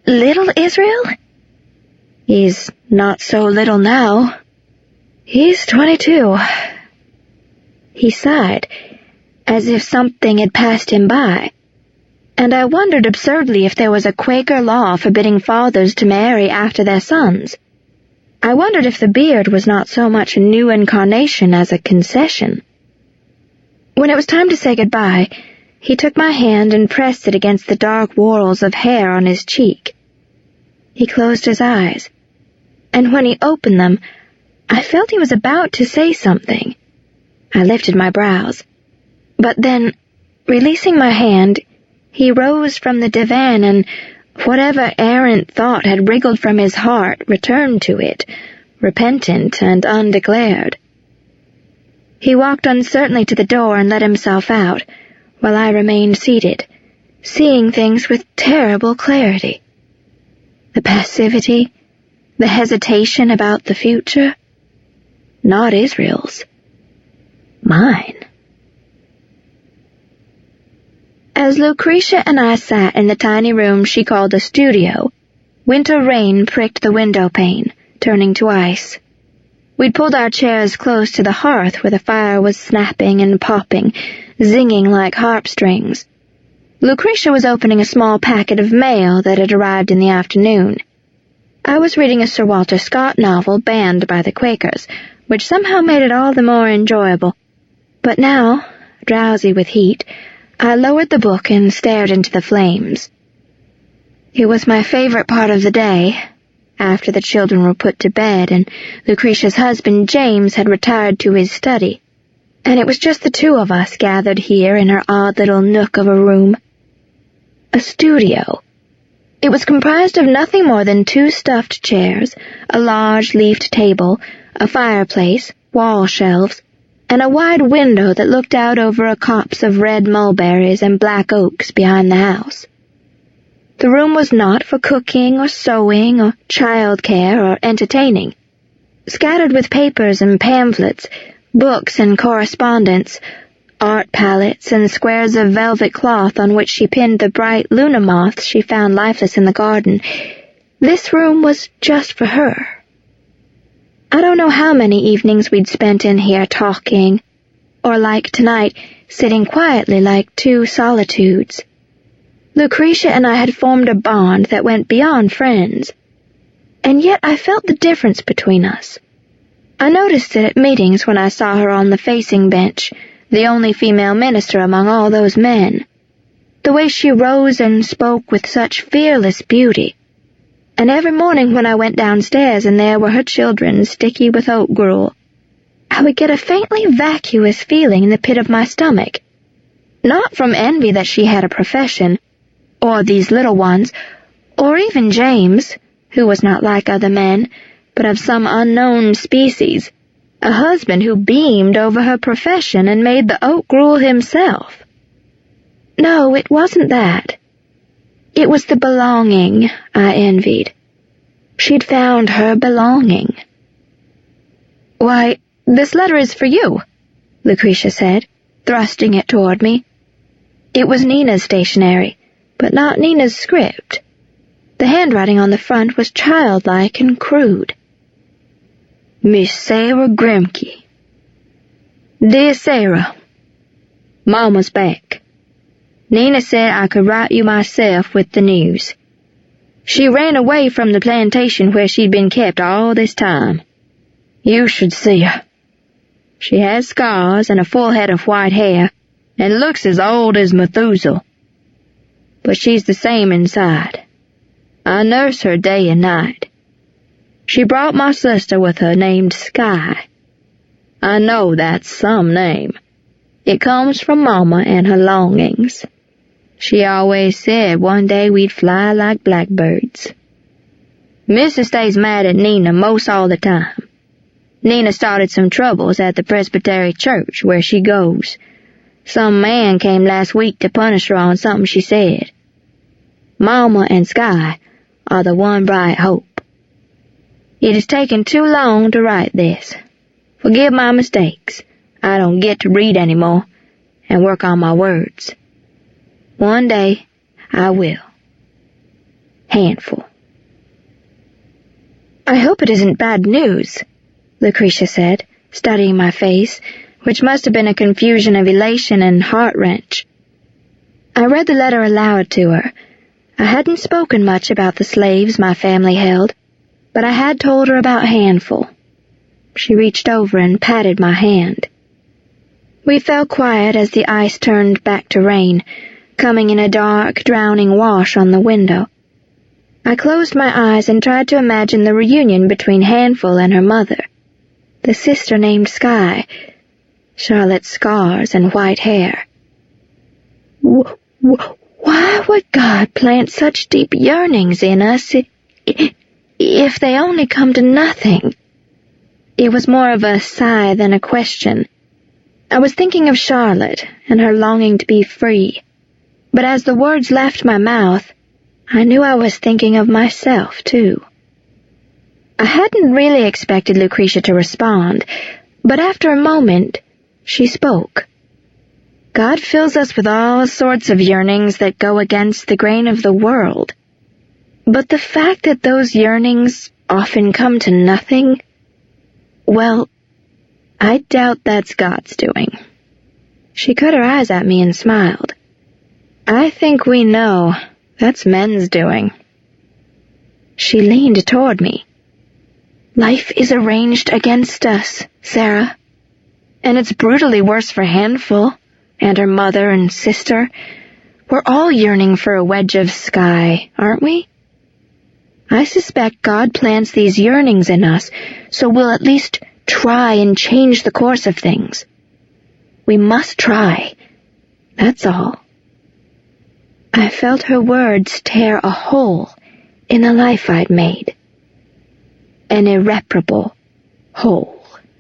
Little Israel? He's not so little now. He's 22. He sighed, as if something had passed him by, and I wondered absurdly if there was a Quaker law forbidding fathers to marry after their sons. I wondered if the beard was not so much a new incarnation as a concession. When it was time to say goodbye, he took my hand and pressed it against the dark whorls of hair on his cheek. He closed his eyes, and when he opened them, I felt he was about to say something. I lifted my brows, but then, releasing my hand, he rose from the divan and whatever errant thought had wriggled from his heart returned to it, repentant and undeclared. He walked uncertainly to the door and let himself out, while I remained seated, seeing things with terrible clarity. The passivity, the hesitation about the future, not Israel's, mine. As Lucretia and I sat in the tiny room she called a studio, winter rain pricked the window pane, turning to ice. We'd pulled our chairs close to the hearth where the fire was snapping and popping, zinging like harp strings. Lucretia was opening a small packet of mail that had arrived in the afternoon. I was reading a Sir Walter Scott novel banned by the Quakers, which somehow made it all the more enjoyable. But now, drowsy with heat, I lowered the book and stared into the flames. It was my favorite part of the day, after the children were put to bed and Lucretia's husband James had retired to his study, and it was just the two of us gathered here in our odd little nook of a room. A studio. It was comprised of nothing more than 2 stuffed chairs, a large leafed table, a fireplace, wall shelves, and a wide window that looked out over a copse of red mulberries and black oaks behind the house. The room was not for cooking or sewing or child-care or entertaining. Scattered with papers and pamphlets, books and correspondence, art palettes and squares of velvet cloth on which she pinned the bright luna moths she found lifeless in the garden, this room was just for her. I don't know how many evenings we'd spent in here talking, or like tonight, sitting quietly like 2 solitudes. Lucretia and I had formed a bond that went beyond friends, and yet I felt the difference between us. I noticed it at meetings when I saw her on the facing bench, the only female minister among all those men. The way she rose and spoke with such fearless beauty. And every morning when I went downstairs and there were her children sticky with oat gruel, I would get a faintly vacuous feeling in the pit of my stomach. Not from envy that she had a profession, or these little ones, or even James, who was not like other men, but of some unknown species, a husband who beamed over her profession and made the oat gruel himself. No, it wasn't that. It was the belonging I envied. She'd found her belonging. "Why, this letter is for you," Lucretia said, thrusting it toward me. It was Nina's stationery, but not Nina's script. The handwriting on the front was childlike and crude. Miss Sarah Grimke. Dear Sarah, Mama's back. Nina said I could write you myself with the news. She ran away from the plantation where she'd been kept all this time. You should see her. She has scars and a full head of white hair, and looks as old as Methuselah. But she's the same inside. I nurse her day and night. She brought my sister with her named Sky. I know that's some name. It comes from Mama and her longings. She always said one day we'd fly like blackbirds. Missa stays mad at Nina most all the time. Nina started some troubles at the Presbytery church where she goes. Some man came last week to punish her on something she said. Mama and Sky are the one bright hope. It has taken too long to write this. Forgive my mistakes. I don't get to read anymore and work on my words. One day I will. Handful. "I hope it isn't bad news," Lucretia said, studying my face, which must have been a confusion of elation and heart-wrench. I read the letter aloud to her. I hadn't spoken much about the slaves my family held, but I had told her about Handful. She reached over and patted my hand. We fell quiet as the ice turned back to rain, coming in a dark, drowning wash on the window. I closed my eyes and tried to imagine the reunion between Handful and her mother, the sister named Sky, Charlotte's scars and white hair. Why would God plant such deep yearnings in us if they only come to nothing? It was more of a sigh than a question. I was thinking of Charlotte and her longing to be free, but as the words left my mouth, I knew I was thinking of myself, too. I hadn't really expected Lucretia to respond, but after a moment, she spoke. God fills us with all sorts of yearnings that go against the grain of the world. But the fact that those yearnings often come to nothing, well, I doubt that's God's doing. She cut her eyes at me and smiled. I think we know that's men's doing. She leaned toward me. Life is arranged against us, Sarah. And it's brutally worse for Handful, and her mother and sister. We're all yearning for a wedge of sky, aren't we? I suspect God plants these yearnings in us, so we'll at least try and change the course of things. We must try. That's all. I felt her words tear a hole in the life I'd made. An irreparable hole.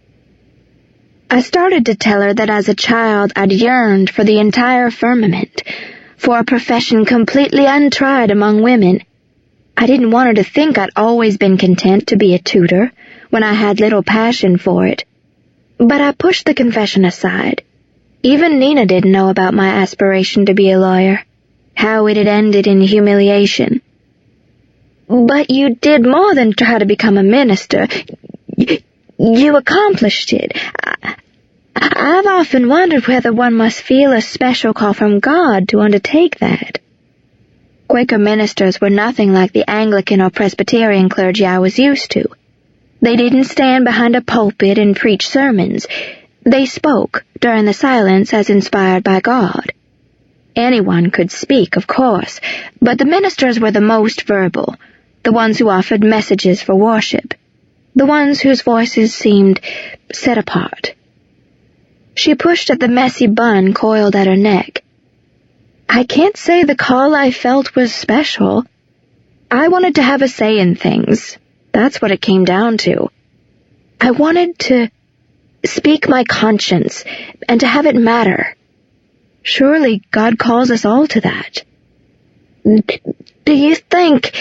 I started to tell her that as a child I'd yearned for the entire firmament, for a profession completely untried among women. I didn't want her to think I'd always been content to be a tutor, when I had little passion for it. But I pushed the confession aside. Even Nina didn't know about my aspiration to be a lawyer, how it had ended in humiliation. But you did more than try to become a minister. You accomplished it. I've often wondered whether one must feel a special call from God to undertake that. Quaker ministers were nothing like the Anglican or Presbyterian clergy I was used to. They didn't stand behind a pulpit and preach sermons. They spoke during the silence as inspired by God. Anyone could speak, of course, but the ministers were the most verbal, the ones who offered messages for worship, the ones whose voices seemed set apart. She pushed at the messy bun coiled at her neck. I can't say the call I felt was special. I wanted to have a say in things. That's what it came down to. I wanted to speak my conscience and to have it matter. Surely God calls us all to that. Do you think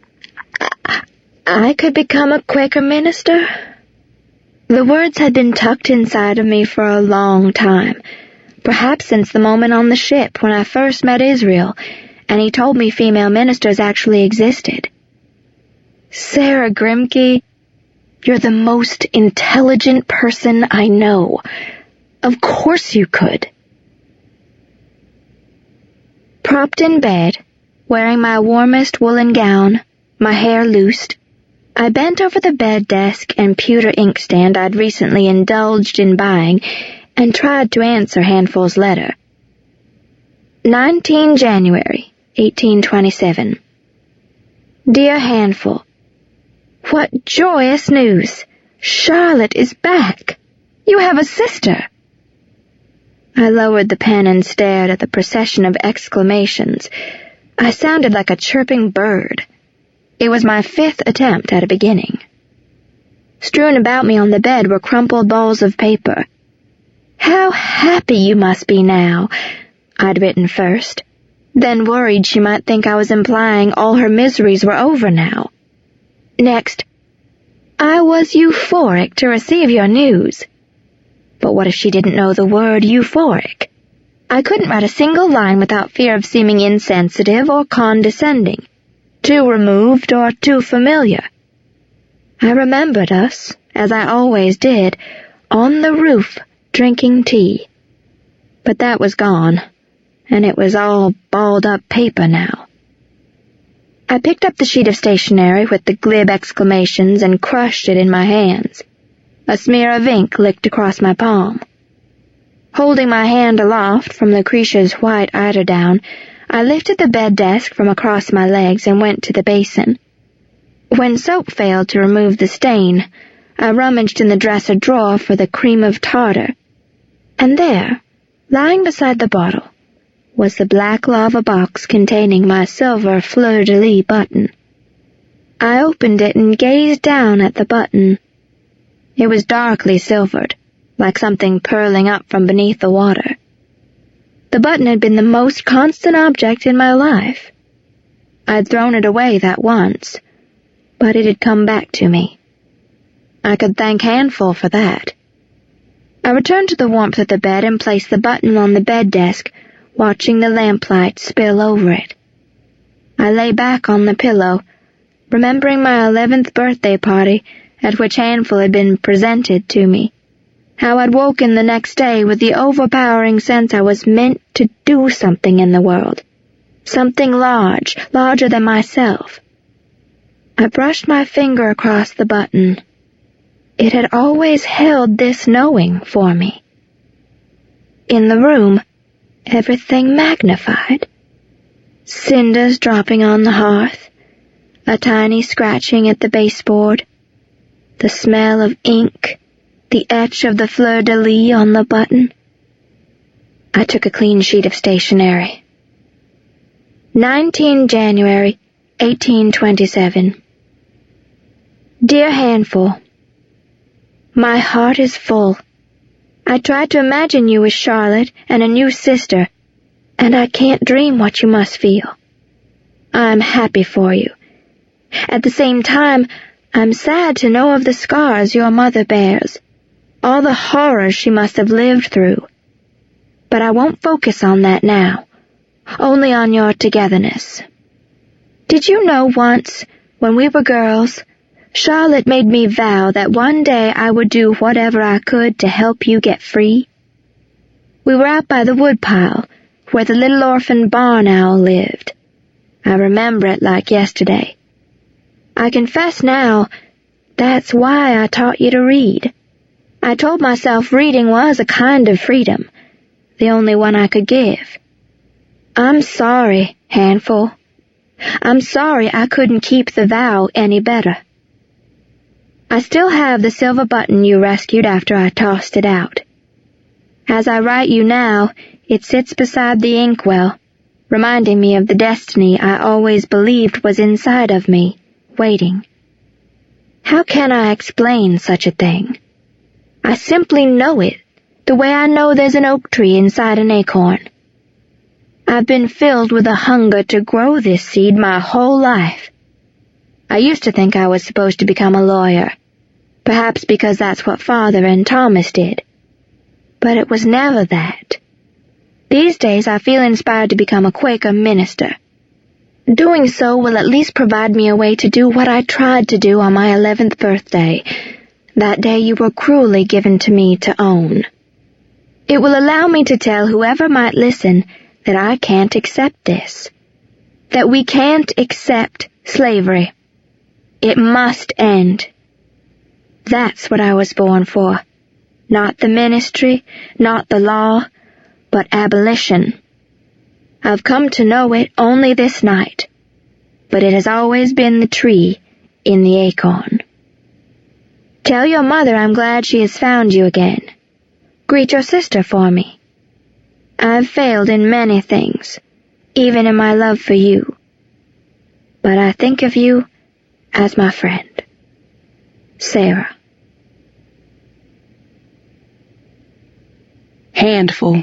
I could become a Quaker minister? The words had been tucked inside of me for a long time, perhaps since the moment on the ship when I first met Israel, and he told me female ministers actually existed. Sarah Grimke, you're the most intelligent person I know. Of course you could. Propped in bed, wearing my warmest woolen gown, my hair loosed, I bent over the bed desk and pewter inkstand I'd recently indulged in buying and tried to answer Handful's letter. 19 January, 1827. Dear Handful, what joyous news! Charlotte is back! You have a sister! I lowered the pen and stared at the procession of exclamations. I sounded like a chirping bird. It was my 5th attempt at a beginning. Strewn about me on the bed were crumpled balls of paper. How happy you must be now, I'd written first, then worried she might think I was implying all her miseries were over now. Next, I was euphoric to receive your news. But what if she didn't know the word euphoric? I couldn't write a single line without fear of seeming insensitive or condescending. too removed or too familiar. I remembered us, as I always did, on the roof drinking tea. But that was gone, and it was all balled-up paper now. I picked up the sheet of stationery with the glib exclamations and crushed it in my hands. A smear of ink licked across my palm. Holding my hand aloft from Lucretia's white eiderdown, I lifted the bed desk from across my legs and went to the basin. When soap failed to remove the stain, I rummaged in the dresser drawer for the cream of tartar. And there, lying beside the bottle, was the black lava box containing my silver fleur-de-lis button. I opened it and gazed down at the button. It was darkly silvered, like something purling up from beneath the water. The button had been the most constant object in my life. I'd thrown it away that once, but it had come back to me. I could thank Handful for that. I returned to the warmth of the bed and placed the button on the bed desk, watching the lamplight spill over it. I lay back on the pillow, remembering my 11th birthday party at which Handful had been presented to me. How I'd woken the next day with the overpowering sense I was meant to do something in the world. Something large, larger than myself. I brushed my finger across the button. It had always held this knowing for me. In the room, everything magnified. Cinders dropping on the hearth, a tiny scratching at the baseboard, the smell of ink, the etch of the fleur-de-lis on the button. I took a clean sheet of stationery. 19 January, 1827. Dear Handful, my heart is full. I tried to imagine you with Charlotte and a new sister, and I can't dream what you must feel. I'm happy for you. At the same time, I'm sad to know of the scars your mother bears, all the horrors she must have lived through. But I won't focus on that now, only on your togetherness. Did you know once, when we were girls, Charlotte made me vow that one day I would do whatever I could to help you get free? We were out by the woodpile, where the little orphan barn owl lived. I remember it like yesterday. I confess now, that's why I taught you to read. I told myself reading was a kind of freedom, the only one I could give. I'm sorry, Handful. I'm sorry I couldn't keep the vow any better. I still have the silver button you rescued after I tossed it out. As I write you now, it sits beside the inkwell, reminding me of the destiny I always believed was inside of me, waiting. How can I explain such a thing? I simply know it, the way I know there's an oak tree inside an acorn. I've been filled with a hunger to grow this seed my whole life. I used to think I was supposed to become a lawyer, perhaps because that's what Father and Thomas did. But it was never that. These days I feel inspired to become a Quaker minister. Doing so will at least provide me a way to do what I tried to do on my 11th birthday, that day you were cruelly given to me to own. It will allow me to tell whoever might listen that I can't accept this, that we can't accept slavery. It must end. That's what I was born for. Not the ministry, not the law, but abolition. I've come to know it only this night, but it has always been the tree in the acorn. Tell your mother I'm glad she has found you again. Greet your sister for me. I've failed in many things, even in my love for you, but I think of you as my friend. Sarah. Handful.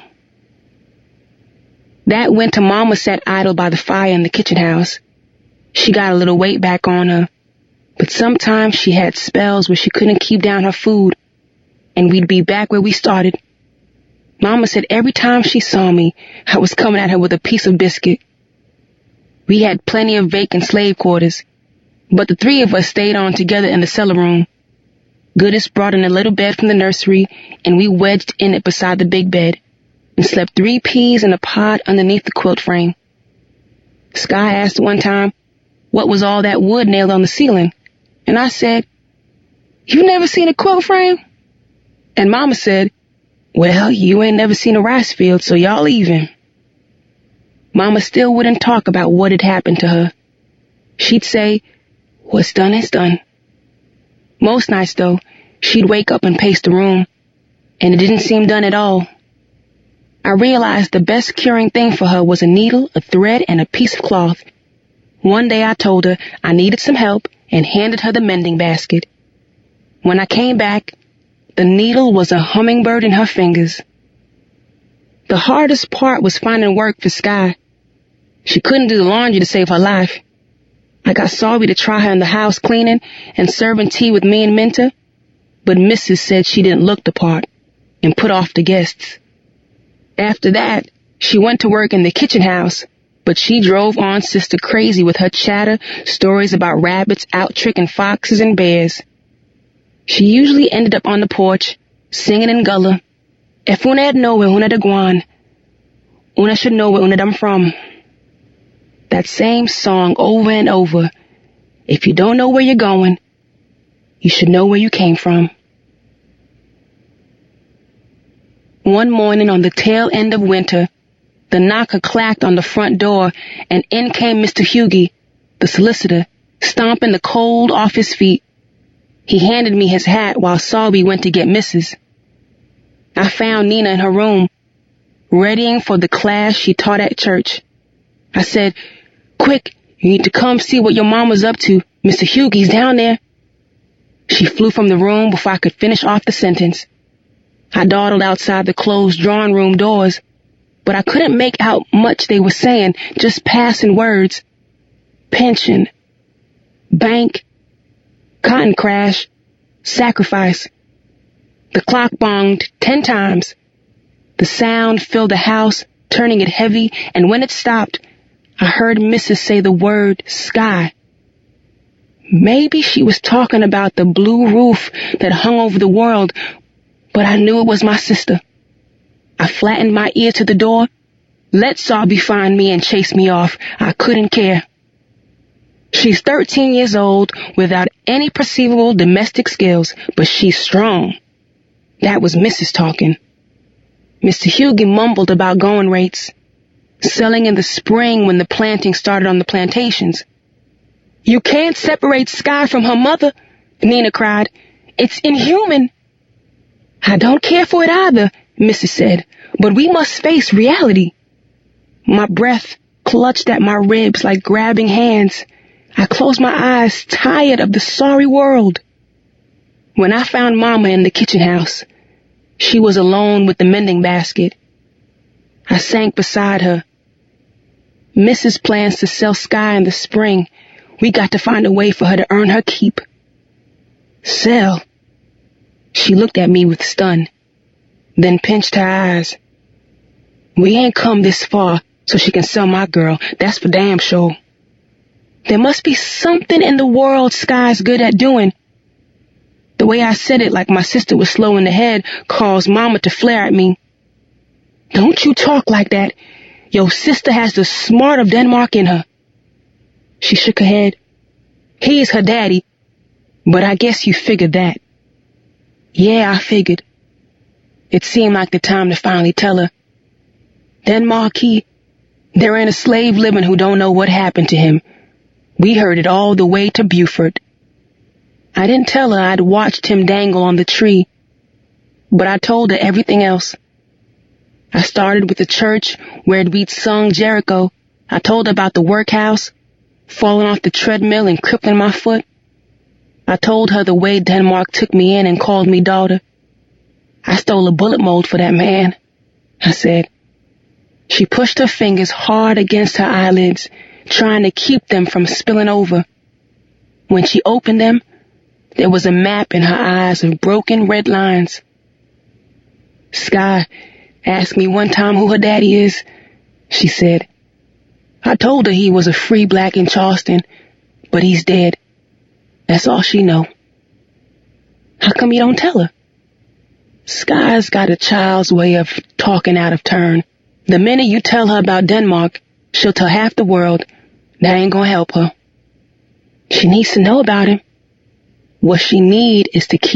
That winter Mama sat idle by the fire in the kitchen house. She got a little weight back on her, but sometimes she had spells where she couldn't keep down her food, and we'd be back where we started. Mama said every time she saw me, I was coming at her with a piece of biscuit. We had plenty of vacant slave quarters, but the three of us stayed on together in the cellar room. Goodis brought in a little bed from the nursery, and we wedged in it beside the big bed and slept 3 peas in a pod underneath the quilt frame. Sky asked one time what was all that wood nailed on the ceiling, and I said, "You never seen a quilt frame?" And Mama said, "Well, you ain't never seen a rice field, so y'all even." Mama still wouldn't talk about what had happened to her. She'd say, "What's done is done." Most nights, though, she'd wake up and pace the room, and it didn't seem done at all. I realized the best curing thing for her was a needle, a thread, and a piece of cloth. One day I told her I needed some help and handed her the mending basket. When I came back, the needle was a hummingbird in her fingers. The hardest part was finding work for Sky. She couldn't do the laundry to save her life. I got Sorby to try her in the house cleaning and serving tea with me and Minta, but Mrs. said she didn't look the part and put off the guests. After that, she went to work in the kitchen house, but she drove on Sister crazy with her chatter, stories about rabbits out tricking foxes and bears. She usually ended up on the porch, singing in Gullah, "If una had know where una da gwan, una should know where una dam from." That same song over and over. If you don't know where you're going, you should know where you came from. One morning on the tail end of winter, the knocker clacked on the front door, and in came Mr. Hughie, the solicitor, stomping the cold off his feet. He handed me his hat while Sorby went to get Mrs. I found Nina in her room, readying for the class she taught at church. I said, "Quick, you need to come see what your mama's up to. Mr. Hughie's down there." She flew from the room before I could finish off the sentence. I dawdled outside the closed drawing room doors, but I couldn't make out much they were saying, just passing words. Pension, bank, cotton crash, sacrifice. The clock bonged 10 times. The sound filled the house, turning it heavy, and when it stopped, I heard Mrs. say the word Sky. Maybe she was talking about the blue roof that hung over the world, but I knew it was my sister. I flattened my ear to the door. Let Sorby find me and chase me off. I couldn't care. She's 13 years old without any perceivable domestic skills, but she's strong. That was Mrs. talking. Mr. Hughie mumbled about going rates, selling in the spring when the planting started on the plantations. "You can't separate Sky from her mother," Nina cried. "It's inhuman." "I don't care for it either," Mrs. said, "but we must face reality." My breath clutched at my ribs like grabbing hands. I closed my eyes, tired of the sorry world. When I found Mama in the kitchen house, she was alone with the mending basket. I sank beside her. "Mrs. plans to sell Sky in the spring. We got to find a way for her to earn her keep." "Sell?" She looked at me with stun, then pinched her eyes. "We ain't come this far so she can sell my girl, that's for damn sure. There must be something in the world Sky's good at doing." The way I said it, like my sister was slow in the head, caused Mama to flare at me. "Don't you talk like that. Your sister has the smart of Denmark in her." She shook her head. "He's her daddy, but I guess you figured that." Yeah, I figured. It seemed like the time to finally tell her. Denmark, there ain't a slave living who don't know what happened to him. We heard it all the way to Beaufort. I didn't tell her I'd watched him dangle on the tree, but I told her everything else. I started with the church where we'd sung Jericho. I told her about the workhouse, falling off the treadmill and crippling my foot. I told her the way Denmark took me in and called me daughter. "I stole a bullet mold for that man," I said. She pushed her fingers hard against her eyelids, trying to keep them from spilling over. When she opened them, there was a map in her eyes of broken red lines. "Sky asked me one time who her daddy is," she said. I told her he was a free black in Charleston, but he's dead. That's all she know. How come you don't tell her? Sky's got a child's way of talking out of turn. The minute you tell her about Denmark, she'll tell half the world. That ain't gonna help her. She needs to know about him. What she need is to keep